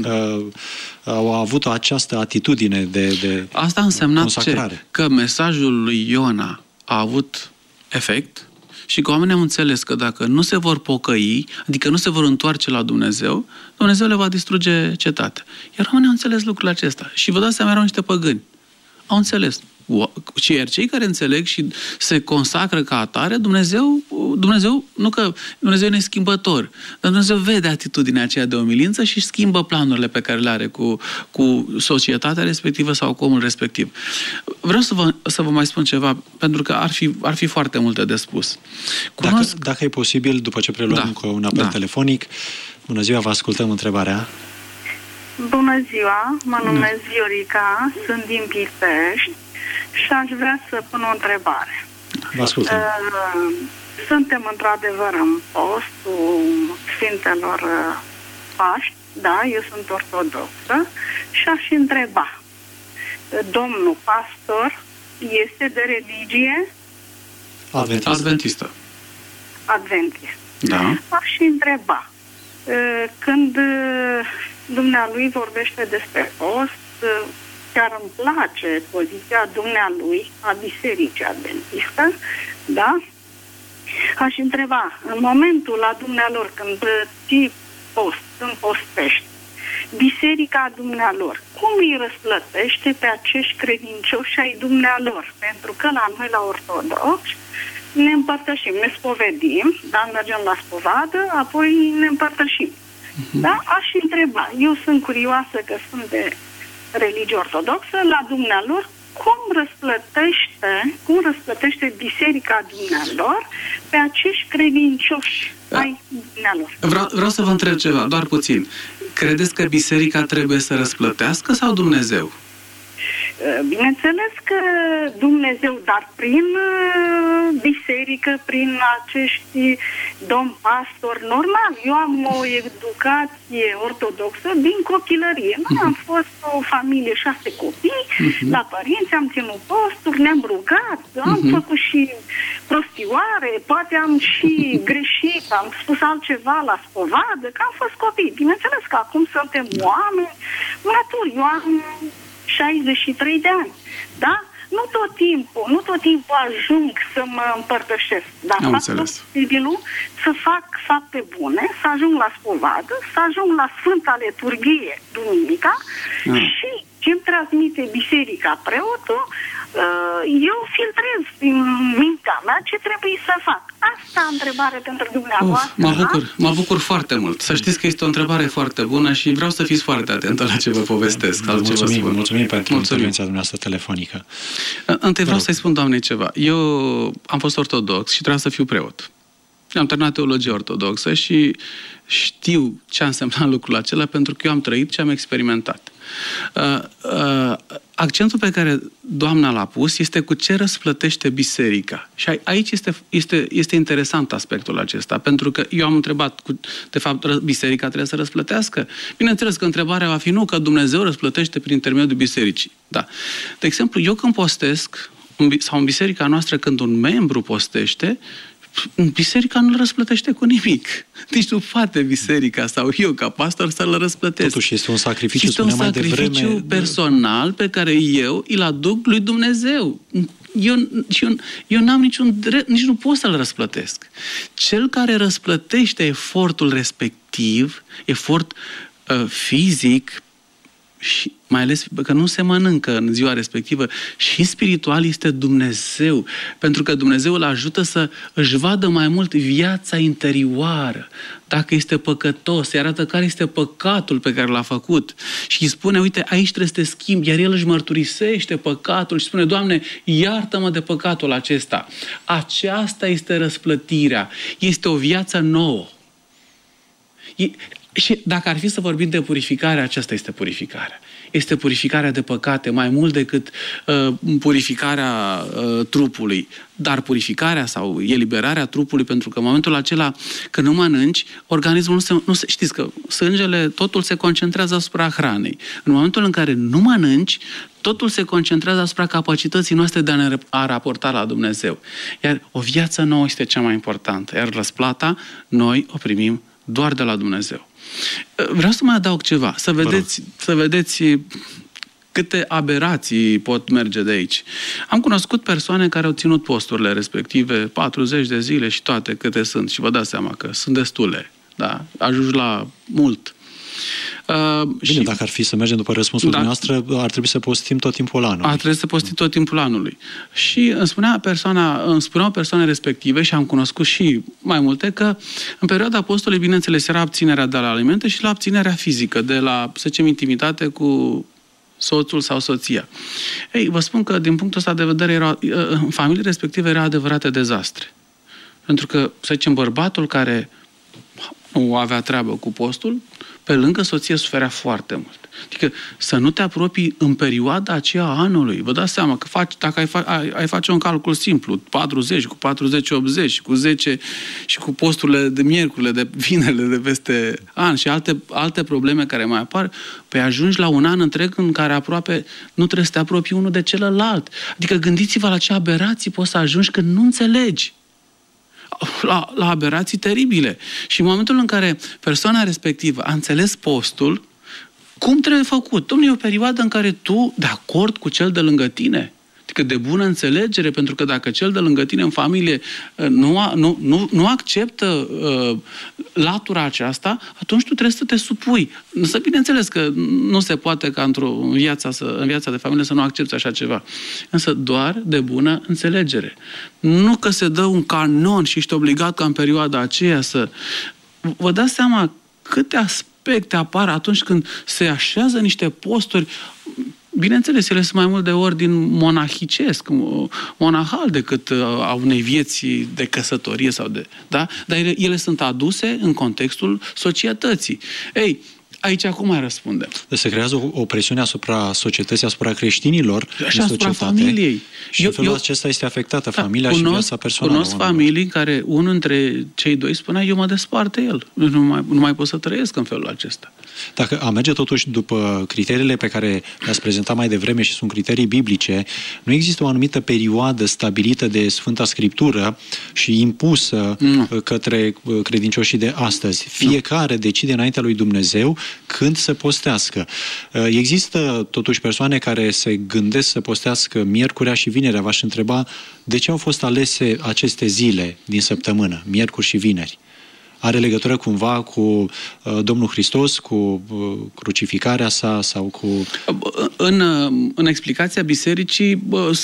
au avut această atitudine de asta a însemnat consacrare. Că mesajul lui Iona a avut efect și că oamenii au înțeles că dacă nu se vor pocăi, adică nu se vor întoarce la Dumnezeu, Dumnezeu le va distruge cetatea. Iar oamenii au înțeles lucrul acesta. Și vă dați seama, erau niște păgâni. Au înțeles. Iar cei care înțeleg și se consacră ca atare, Dumnezeu, nu că Dumnezeu e schimbător, dar Dumnezeu vede atitudinea aceea de umilință și schimbă planurile pe care le are cu societatea respectivă sau cu omul respectiv. Vreau să vă mai spun ceva, pentru că ar fi foarte multe de spus. Dacă e posibil, după ce preluăm cu un apel telefonic, bună ziua, vă ascultăm întrebarea. Bună ziua, mă numesc Viorica, sunt din Pitești și aș vrea să pun o întrebare. Vă ascultăm. Suntem într-adevăr în postul Sfintelor Paști, da, eu sunt ortodoxă și aș întreba, domnul pastor este de religie? Adventistă. Adventist. Da. Aș întreba, când dumnealui vorbește despre post, chiar îmi place poziția dumnealui a Bisericii Adventistă, da? Aș întreba, în momentul la dumnealor, când post, când postești, biserica dumnealor, cum îi răsplătește pe acești credincioși ai dumnealor? Pentru că la noi, la ortodoxi, ne împărtășim, ne spovedim, da, mergem la spovadă, apoi ne împărtășim. Da? Aș întreba, eu sunt curioasă că sunt de religie ortodoxă, la dumnealor, cum răsplătește biserica dumnealor pe acești credincioși ai dumnealor? Vreau să vă întreb ceva, doar puțin. Credeți că biserica trebuie să răsplătească sau Dumnezeu? Bineînțeles că Dumnezeu, dar prin biserică, prin acești domni pastori, normal. Eu am o educație ortodoxă din copilărie. Noi am fost o familie, 6 copii, la părinți, am ținut posturi, ne-am rugat, am făcut și prostioare, poate am și greșit, am spus altceva la spovadă, că am fost copii. Bineînțeles că acum suntem oameni maturi. Eu am 63 de ani. Da? Nu tot timpul ajung să mă împărtășesc. Dar fac tot posibilul să fac fapte bune, să ajung la spovadă, să ajung la Sfânta Liturghie duminica și ce-mi transmite biserica, preotul, eu filtrez din mintea mea ce trebuie să fac. Asta întrebare pentru dumneavoastră. Mă bucur foarte mult. Să știți că este o întrebare foarte bună și vreau să fiți foarte atentă la ce vă povestesc. Mulțumim pentru intervenția dumneavoastră telefonică. Întâi vreau să-i spun doamnei ceva. Eu am fost ortodox și trebuia să fiu preot. Am terminat teologie ortodoxă și știu ce a însemnat lucrul acela pentru că eu am trăit și am experimentat. Accentul pe care doamna l-a pus este cu ce răsplătește biserica. Și aici este interesant aspectul acesta, pentru că eu am întrebat, de fapt, biserica trebuie să răsplătească? Bineînțeles că întrebarea va fi nu, că Dumnezeu răsplătește prin intermediul bisericii. Da. De exemplu, eu când postesc, sau în biserica noastră, când un membru postește, biserica nu-l răsplătește cu nimic. Deci nu poate biserica sau eu ca pastor să-l răsplătesc. Totuși este un sacrificiu, este un sacrificiu personal pe care eu îl aduc lui Dumnezeu. Eu n-am niciun drept, nici nu pot să-l răsplătesc. Cel care răsplătește efortul respectiv, efort fizic, și mai ales că nu se mănâncă în ziua respectivă, și spiritual este Dumnezeu. Pentru că Dumnezeu îl ajută să își vadă mai mult viața interioară. Dacă este păcătos, îi arată care este păcatul pe care l-a făcut. Și îi spune, uite, aici trebuie să te schimbi. Iar el își mărturisește păcatul și spune, Doamne, iartă-mă de păcatul acesta. Aceasta este răsplătirea. Este o viață nouă. Și dacă ar fi să vorbim de purificare, aceasta este purificarea. Este purificarea de păcate, mai mult decât purificarea trupului. Dar purificarea sau eliberarea trupului, pentru că în momentul acela, când nu mănânci, organismul nu se știți că sângele, totul se concentrează asupra hranei. În momentul în care nu mănânci, totul se concentrează asupra capacității noastre de a raporta la Dumnezeu. Iar o viață nouă este cea mai importantă. Iar răsplata, noi o primim doar de la Dumnezeu. Vreau să mai adaug ceva, să vedeți câte aberații pot merge de aici. Am cunoscut persoane care au ținut posturile respective 40 de zile și toate câte sunt. Și vă dați seama că sunt destule. Da? Ajungi la mult. Bine, dacă ar fi să mergem după răspunsul dumneavoastră, ar trebui să postim tot timpul anului. Ar trebui să postim tot timpul anului. Și îmi spuneau persoane respective, și am cunoscut și mai multe, că în perioada postului, bineînțeles, era abținerea de la alimente și la abținerea fizică, de la, să zicem, intimitate cu soțul sau soția. Ei, vă spun că, din punctul ăsta de vedere, în familie respective era adevărate dezastre. Pentru că, să zicem, bărbatul care nu avea treabă cu postul, pe lângă soție suferea foarte mult. Adică să nu te apropii în perioada aceea a anului. Vă dați seama că dacă ai face un calcul simplu, 40 cu 40-80 cu 10 și cu posturile de miercurile, de vinerile de peste an și alte probleme care mai apar, pe ajungi la un an întreg în care aproape nu trebuie să te apropii unul de celălalt. Adică gândiți-vă la ce aberații poți să ajungi când nu înțelegi. La aberații teribile. Și în momentul în care persoana respectivă a înțeles postul, cum trebuie făcut? Dom'le, e o perioadă în care tu, de acord cu cel de lângă tine, Adică de bună înțelegere, pentru că dacă cel de lângă tine în familie nu acceptă latura aceasta, atunci tu trebuie să te supui. Însă bineînțeles că nu se poate ca în viața de familie să nu accepți așa ceva. Însă doar de bună înțelegere. Nu că se dă un canon și ești obligat ca în perioada aceea să... Vă dați seama câte aspecte apar atunci când se așează niște posturi. Bineînțeles, ele sunt mai mult de ordin monahicesc, monahal, decât a unei vieți de căsătorie sau de... Da? Dar ele sunt aduse în contextul societății. Ei, aici cum mai răspundem? Deci se creează o presiune asupra societății, asupra creștinilor și asupra familiei. Și în felul acesta este afectată familia și viața personală. Cunosc familii în care unul dintre cei doi spunea, eu mă despart de el. Nu mai pot să trăiesc în felul acesta. Dacă am merge totuși după criteriile pe care le-ați prezentat mai devreme și sunt criterii biblice, nu există o anumită perioadă stabilită de Sfânta Scriptură și impusă către credincioșii de astăzi. Fiecare decide înaintea lui Dumnezeu când să postească. Există totuși persoane care se gândesc să postească miercurea și vinerea. V-aș întreba de ce au fost alese aceste zile din săptămână, miercuri și vineri? Are legătură cumva cu Domnul Hristos, cu crucificarea sa sau cu... În explicația bisericii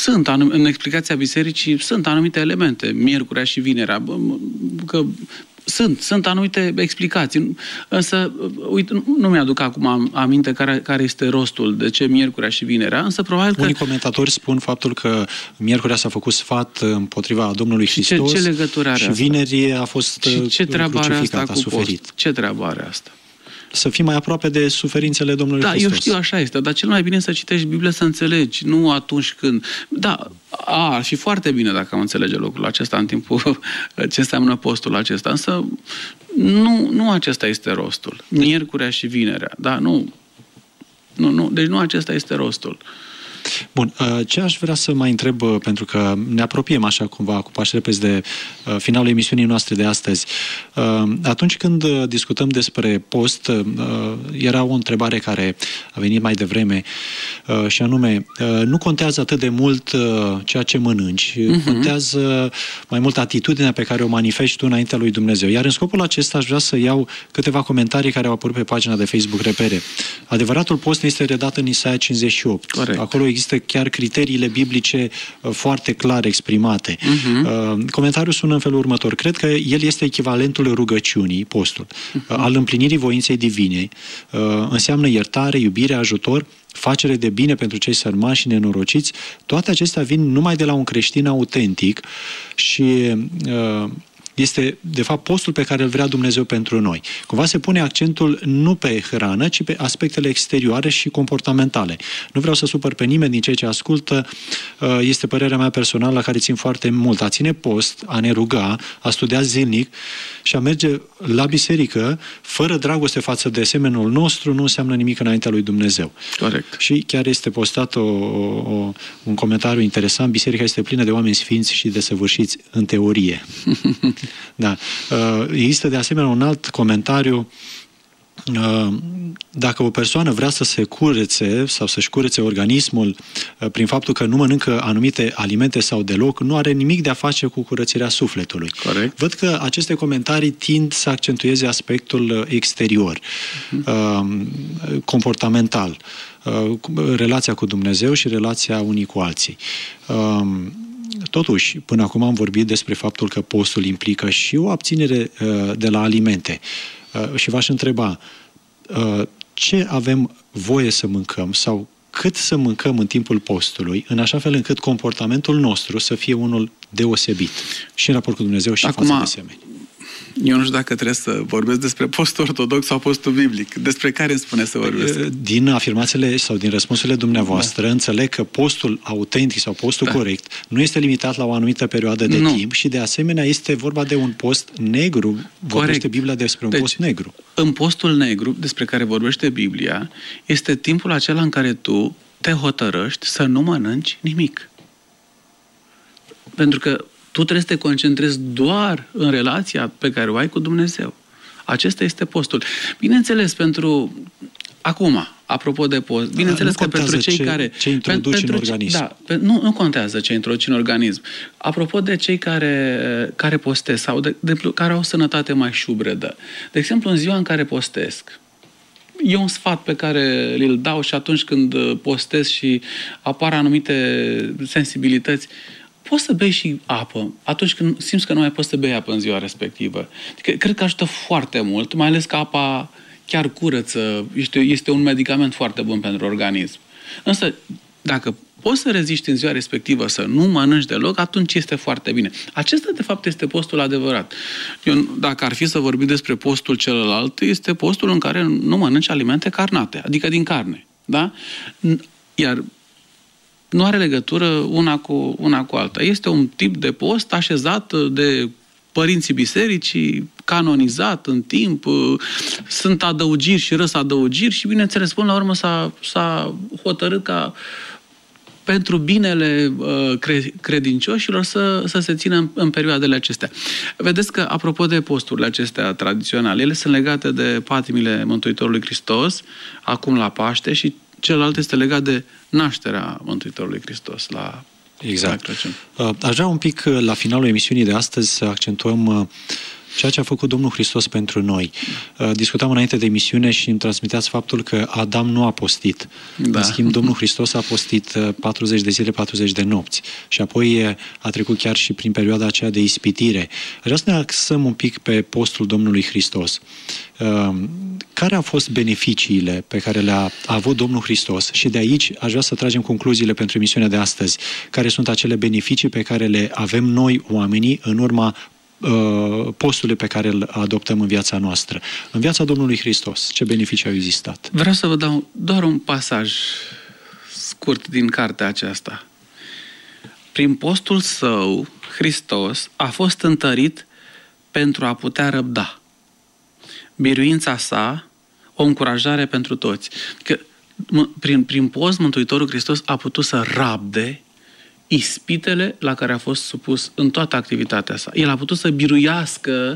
sunt anumite elemente, miercurea și vinerea, că sunt anumite explicații, însă, uite, nu mi-aduc acum aminte care este rostul, de ce miercurea și vinerea, însă probabil că... Unii comentatori spun faptul că miercurea s-a făcut sfat împotriva Domnului Hristos ce legătură are și asta? Vineri a fost crucificat, a suferit. Ce treabă are asta? Să fii mai aproape de suferințele Domnului Hristos. Da, eu știu, așa este, dar cel mai bine să citești Biblia, să înțelegi, nu atunci când... Da, ar fi foarte bine dacă am înțelege lucrul acesta în timpul ce înseamnă postul acesta, însă nu acesta este rostul. Miercurea și vinerea, da, nu, deci nu acesta este rostul. Bun, ce aș vrea să mai întreb, pentru că ne apropiem așa cumva cu pași repezi de finalul emisiunii noastre de astăzi. Atunci când discutăm despre post, era o întrebare care a venit mai devreme și anume, nu contează atât de mult ceea ce mănânci, contează mai mult atitudinea pe care o manifesti tu înaintea lui Dumnezeu. Iar în scopul acesta aș vrea să iau câteva comentarii care au apărut pe pagina de Facebook Repere. Adevăratul post este redat în Isaia 58. Corect. Acolo există chiar criteriile biblice foarte clar exprimate. Comentariul sună în felul următor. Cred că el este echivalentul rugăciunii, postul, al împlinirii voinței divine. Înseamnă iertare, iubire, ajutor, facere de bine pentru cei sărmani și nenorociți. Toate acestea vin numai de la un creștin autentic și... este, de fapt, postul pe care îl vrea Dumnezeu pentru noi. Cumva se pune accentul nu pe hrană, ci pe aspectele exterioare și comportamentale. Nu vreau să supăr pe nimeni din cei ce ascultă, este părerea mea personală la care țin foarte mult. A ține post, a ne ruga, a studia zilnic și a merge la biserică fără dragoste față de semenul nostru nu înseamnă nimic înaintea lui Dumnezeu. Corect. Și chiar este postat un comentariu interesant. Biserica este plină de oameni sfinți și desăvârșiți în teorie. Da. Există de asemenea un alt comentariu. Dacă o persoană vrea să se curețe sau să-și curețe organismul prin faptul că nu mănâncă anumite alimente sau deloc, nu are nimic de a face cu curățirea sufletului. Corect. Văd că aceste comentarii tind să accentueze aspectul exterior, comportamental, relația cu Dumnezeu și relația unii cu alții. Totuși, până acum am vorbit despre faptul că postul implică și o abținere de la alimente. Și v-aș întreba, ce avem voie să mâncăm sau cât să mâncăm în timpul postului, în așa fel încât comportamentul nostru să fie unul deosebit și în raport cu Dumnezeu și față de semeni. Eu nu știu dacă trebuie să vorbesc despre postul ortodox sau postul biblic. Despre care îmi spune să vorbesc? Din afirmațiile sau din răspunsurile dumneavoastră, înțeleg că postul autentic sau postul corect nu este limitat la o anumită perioadă de timp și de asemenea este vorba de un post negru. Vorbește Biblia despre un post negru. În postul negru, despre care vorbește Biblia, este timpul acela în care tu te hotărăști să nu mănânci nimic. Pentru că tu trebuie să te concentrezi doar în relația pe care o ai cu Dumnezeu. Acesta este postul. Bineînțeles, pentru Acum, apropo de post, bineînțeles că pentru cei care... Ce introduci în organism. Da, nu contează ce introduci în organism. Apropo de cei care postesc sau care au sănătate mai șubredă. De exemplu, în ziua în care postesc, e un sfat pe care îl dau și atunci când postez și apar anumite sensibilități, poți să bei și apă atunci când simți că nu mai poți să bei apă în ziua respectivă. Adică, cred că ajută foarte mult, mai ales că apa chiar curăță, este un medicament foarte bun pentru organism. Însă, dacă poți să reziști în ziua respectivă să nu mănânci deloc, atunci este foarte bine. Acesta, de fapt, este postul adevărat. Dacă ar fi să vorbim despre postul celălalt, este postul în care nu mănânci alimente carnate, adică din carne. Da? Iar nu are legătură una cu alta. Este un tip de post așezat de părinții bisericii, canonizat în timp, sunt adăugiri și răsadăugiri și, bineînțeles, până la urmă s-a hotărât ca pentru binele credincioșilor să se țină în perioadele acestea. Vedeți că, apropo de posturile acestea tradiționale, ele sunt legate de patimile Mântuitorului Hristos, acum la Paște, și celălalt este legat de nașterea Mântuitorului Hristos la Crăciun. Aș vrea un pic la finalul emisiunii de astăzi să accentuăm ceea ce a făcut Domnul Hristos pentru noi. Discutam înainte de emisiune și îmi transmiteați faptul că Adam nu a postit. Da. În schimb, Domnul Hristos a postit 40 de zile, 40 de nopți. Și apoi a trecut chiar și prin perioada aceea de ispitire. Vreau să ne axăm un pic pe postul Domnului Hristos. Care au fost beneficiile pe care le-a avut Domnul Hristos? Și de aici aș vrea să tragem concluziile pentru emisiunea de astăzi. Care sunt acele beneficii pe care le avem noi, oamenii, în urma postului pe care îl adoptăm în viața noastră. În viața Domnului Hristos, ce beneficii au existat? Vreau să vă dau doar un pasaj scurt din cartea aceasta. Prin postul său, Hristos a fost întărit pentru a putea răbda. Biruința sa, o încurajare pentru toți. Că prin post, Mântuitorul Hristos a putut să rabde ispitele la care a fost supus în toată activitatea sa. El a putut să biruiască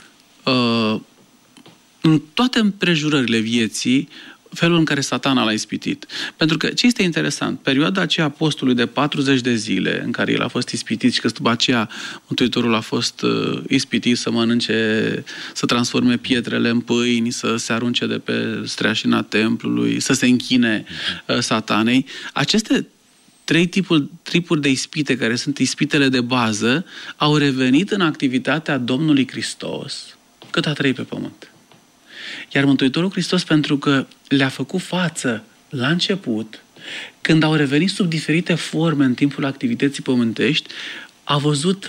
în toate împrejurările vieții felul în care Satana l-a ispitit. Pentru că ce este interesant, perioada aceea postului de 40 de zile în care el a fost ispitit și că după aceea Mântuitorul a fost ispitit să mănânce, să transforme pietrele în pâini, să se arunce de pe streașina templului, să se închine Satanei, aceste trei tipuri de ispite, care sunt ispitele de bază, au revenit în activitatea Domnului Hristos cât a trăit pe pământ. Iar Mântuitorul Hristos, pentru că le-a făcut față la început, când au revenit sub diferite forme în timpul activității pământești, a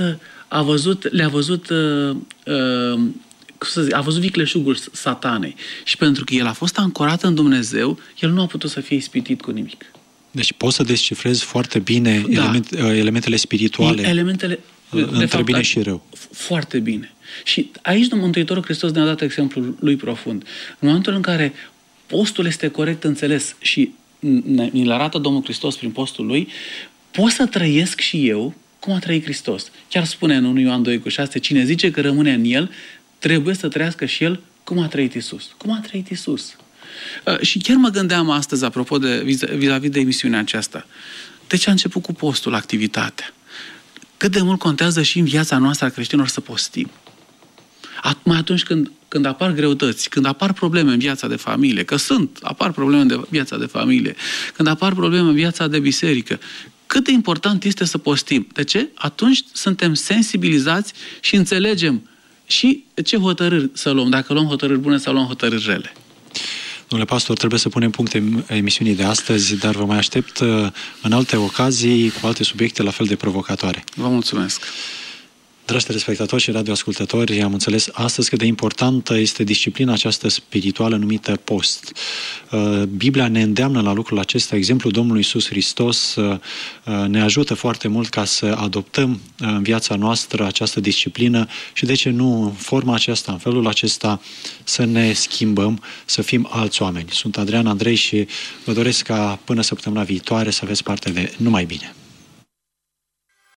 văzut vicleșugul Satanei. Și pentru că el a fost ancorat în Dumnezeu, el nu a putut să fie ispitit cu nimic. Deci poți să descifrezi foarte bine elementele spirituale între bine și rău. Foarte bine. Și aici Mântuitorul Hristos ne-a dat exemplul lui profund. În momentul în care postul este corect înțeles și ne-l arată Domnul Hristos prin postul lui, pot să trăiesc și eu cum a trăit Hristos. Chiar spune în 1 Ioan 2,6, cine zice că rămâne în el, trebuie să trăiască și el cum a trăit Iisus. Cum a trăit Iisus. Și chiar mă gândeam astăzi, apropo de vis-a-vis de emisiunea aceasta, de ce a început cu postul, activitatea? Cât de mult contează și în viața noastră a creștinilor să postim. Mai atunci când apar greutăți, când apar probleme în viața de familie, că apar probleme în viața de familie, când apar probleme în viața de biserică, cât de important este să postim. De ce? Atunci suntem sensibilizați și înțelegem și ce hotărâri să luăm, dacă luăm hotărâri bune sau luăm hotărâri rele. Domnule pastor, trebuie să punem punct emisiunii de astăzi, dar vă mai aștept în alte ocazii cu alte subiecte la fel de provocatoare. Vă mulțumesc! Dragi telespectatori și radioascultători, am înțeles astăzi cât de importantă este disciplina aceasta spirituală numită post. Biblia ne îndeamnă la lucrul acesta, exemplul Domnului Iisus Hristos ne ajută foarte mult ca să adoptăm în viața noastră această disciplină și de ce nu în forma aceasta, în felul acesta să ne schimbăm, să fim alți oameni. Sunt Adrian Andrei și vă doresc ca până săptămâna viitoare să aveți parte de numai bine.